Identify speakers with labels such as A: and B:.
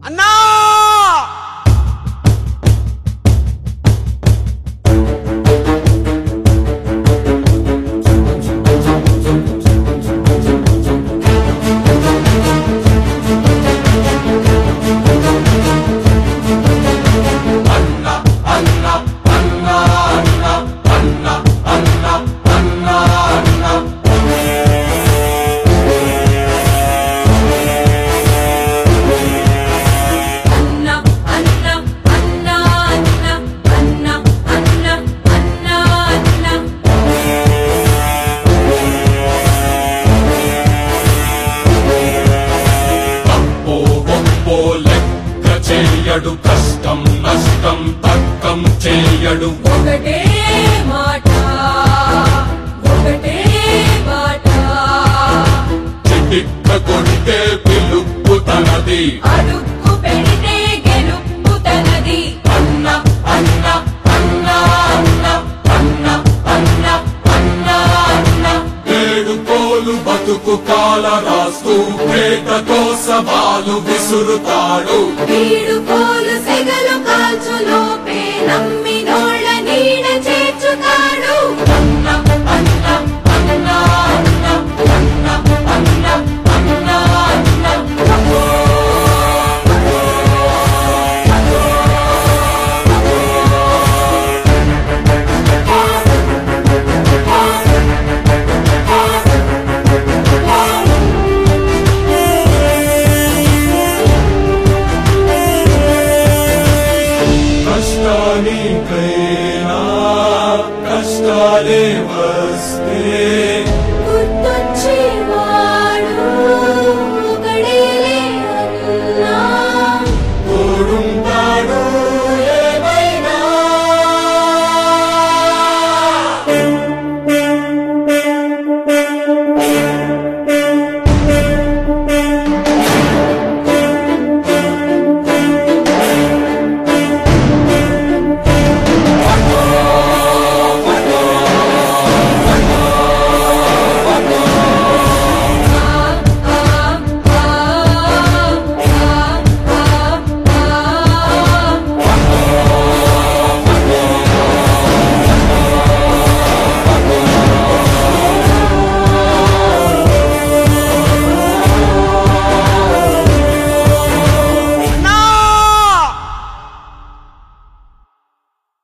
A: అన్నా
B: చేయడు కష్టం నష్టం తర్కం చేయడు
C: ఒకటే మాట ఒకటే బాట
B: చిటిక్క కొడితే పిలుపు తనది
C: అడుక్కు పెడితే గెలుపు తనది
B: అన్న అన్న అన్న అన్న అన్న అన్న అన్న అన్న ఏడుకోలు బతుకు కాల రాస్తూ ప్రేతతో సవాలు విసురుతాడు
C: వీడుకోలు సెగలు కాల్చులోపే నమ్మినోళ్ళ నీడ చేర్చుతాడు
B: అన్న అన్న అన్న అన్న అన్న అన్న అన్న అన్న కష్టానికైనా కష్టాలే